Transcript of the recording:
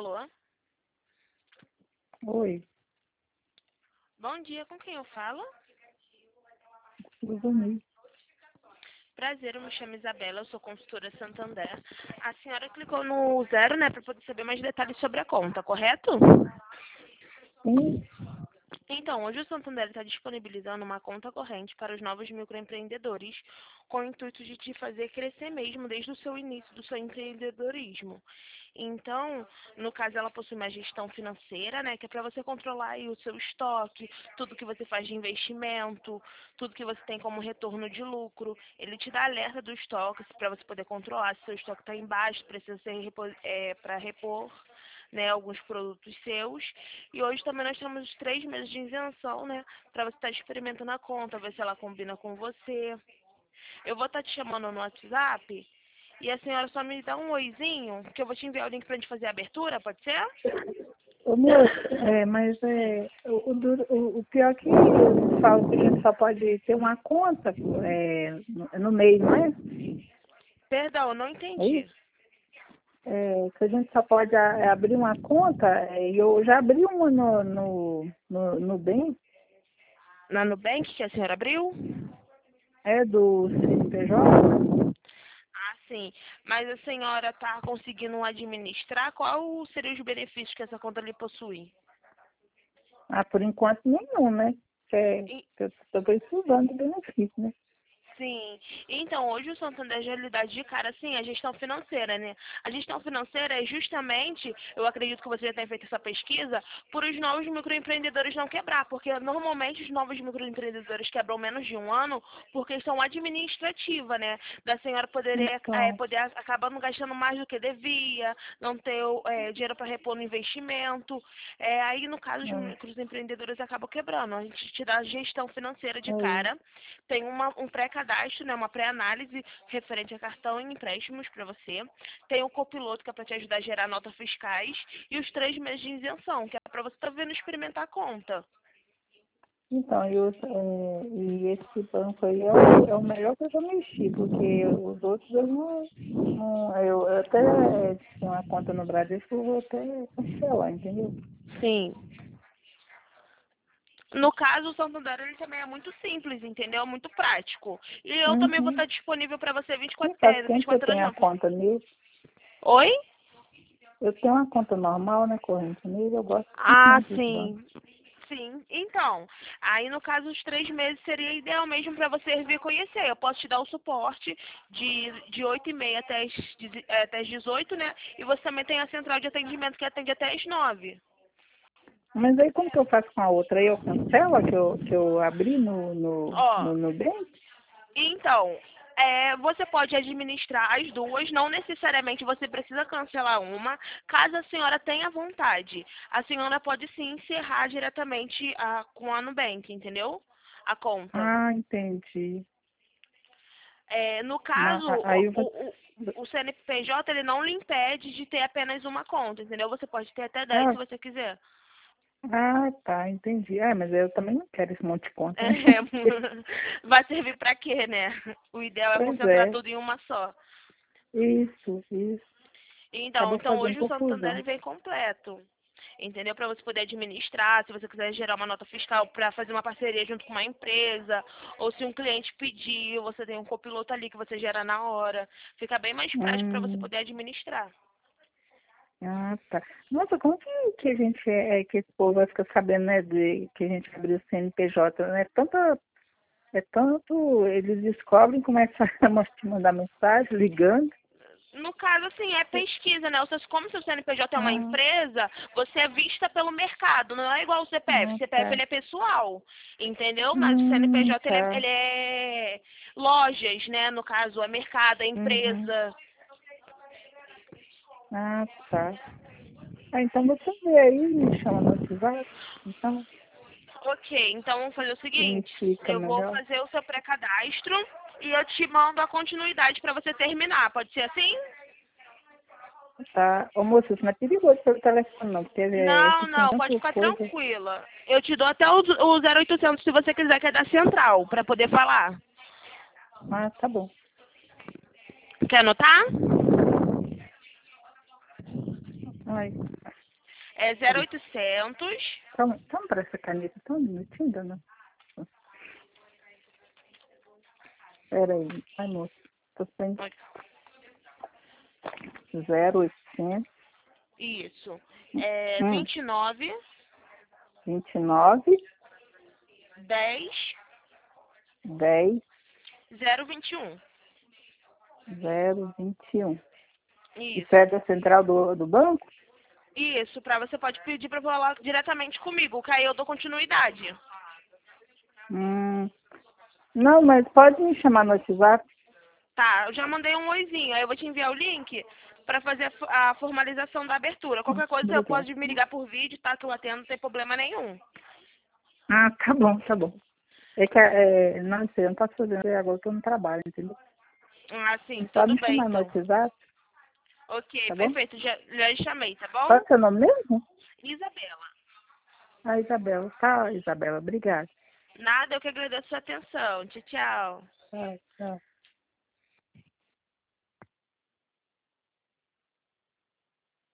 Alô? Oi, Bom dia, com quem eu falo? Luzoni. Prazer, eu me chamo Isabela, eu sou consultora Santander. A senhora clicou no zero, né, para poder saber mais detalhes sobre a conta, correto? Sim, Então, hoje o Santander está disponibilizando uma conta corrente para os novos microempreendedores, com o intuito de te fazer crescer mesmo desde o seu início do seu empreendedorismo. Então, no caso, ela possui uma gestão financeira, né, que é para você controlar aí o seu estoque, tudo que você faz de investimento, tudo que você tem como retorno de lucro. Ele te dá alerta do estoque para você poder controlar se seu estoque está embaixo, precisa ser para repor, né, alguns produtos seus. E hoje também nós temos os 3 meses de isenção, né, para você estar experimentando a conta, ver se ela combina com você. Eu vou estar te chamando no WhatsApp e a senhora só me dá um oizinho, que eu vou te enviar o link pra gente fazer a abertura, pode ser? ô moço, mas Sim. o pior é que eles falam que a gente só pode ter uma conta no meio, não é? Perdão, não É entendi. isso? Que a gente só pode abrir uma conta, e eu já abri uma no Nubank, Na Nubank que a senhora abriu? do CNPJ. Ah, sim. Mas a senhora está conseguindo administrar? Qual seriam os benefícios que essa conta lhe possui? Ah, por enquanto nenhum, né? E- Que eu estou precisando de benefício, né? Sim. Então, hoje o Santander já lhe dá de cara, assim, a gestão financeira, né? A gestão financeira é justamente, eu acredito que você já tenha feito essa pesquisa, por os novos microempreendedores não quebrar, porque normalmente os novos microempreendedores quebram menos de um ano por questão administrativa, né? Da senhora Então, poder acabar não gastando mais do que devia, não ter dinheiro para repor no investimento. Aí, no caso, os microempreendedores acabam quebrando. A gente te dá a gestão financeira de é, cara, tem um pré-cadastro, né, uma pré-análise referente a cartão e empréstimos para você. Tem o copiloto, que é para te ajudar a gerar notas fiscais. E os 3 meses de isenção, que é para você estar vendo experimentar a conta. Então, e esse banco aí é o melhor que eu já mexi, porque os outros eu até tinha uma conta no Bradesco, eu vou até cancelar, entendeu? Sim. No caso, o Santander ele também é muito simples, entendeu? Muito prático. E eu também vou Uhum. estar disponível para você Sim, faz tempo que eu 24 horas tenho a não. conta nele. Oi? Eu tenho uma conta normal, né, corrente nele, eu gosto Ah, muito desse banco. sim. Sim. Então, aí no caso os 3 meses seria ideal mesmo para você vir conhecer. Eu posso te dar o suporte de 8h30 até as 18, né? E você também tem a central de atendimento que atende até as 9. Mas aí como que eu faço com a outra? Aí eu cancelo a que eu abri no Ó, Nubank? então, você pode administrar as duas, não necessariamente você precisa cancelar uma, caso a senhora tenha vontade. A senhora pode sim encerrar diretamente com a Nubank, entendeu? A conta. Ah, entendi. No caso, Aí eu vou. o CNPJ ele não lhe impede de ter apenas uma conta, entendeu? Você pode ter até 10 Ah, se você quiser. tá, entendi. Mas eu também não quero esse monte de conta, né? É, vai servir para quê, né? O ideal é Pois concentrar é, tudo em uma só. isso. Então, Acabou então fazendo hoje o Santander confusão. ele vem completo. Entendeu? Para você poder administrar, se você quiser gerar uma nota fiscal para fazer uma parceria junto com uma empresa, ou se um cliente pedir, você tem um copiloto ali que você gera na hora. Fica bem mais prático para você Hum, poder administrar. tá. Nossa, como que a gente que esse povo vai ficar sabendo, né, que a gente abriu o CNPJ, né? Tanto, eles descobrem, começam a te mandar mensagem, ligando. No caso, assim, é pesquisa, né? Como seu CNPJ é uma Ah, empresa, você é vista pelo mercado, não é igual o CPF. O CPF, tá. ele é pessoal, entendeu? Mas o CNPJ, Tá. ele é lojas, né? No caso, é mercado, é Uhum. empresa. Tá. Então você vê aí, me chama no WhatsApp, então, Ok, então vamos fazer o e me seguinte. explica Eu vou melhor. fazer o seu pré-cadastro e eu te mando a continuidade para você terminar. Pode ser assim? Tá. Ô, moça, isso não é perigoso pelo telefone, não, porque Não, aqui tem não, pode tanta ficar coisa. tranquila. Eu te dou até o 0800 se você quiser, que é da central, para poder falar. Tá bom. Quer anotar? Ai. É 0800. Então para essa caneta, só um minutinho, dona. Espera aí. Ai, moço. Tô sem 0800. Isso. É 29 29 10 10 021. 021. Isso. Isso é da central do banco? Isso, você pode pedir para falar diretamente comigo, que aí eu dou continuidade. Não, mas pode me chamar no WhatsApp. Tá, eu já mandei um oizinho, aí eu vou te enviar o link para fazer a formalização da abertura. Qualquer coisa você Obrigada. pode me ligar por vídeo, tá? Que eu atendo, não tem problema nenhum. Ah, tá bom, tá bom. É que, não sei, eu não posso fazer agora, eu tô no trabalho, entendeu? Ah, sim, Pode tudo me bem, chamar no então. WhatsApp, Ok, tá bom? perfeito, já chamei, tá bom? Qual é o seu nome mesmo? Isabela. Ah, Isabela. Tá, Isabela, obrigada. Nada, eu que agradeço a sua atenção. Tchau, tchau. Tchau, tchau.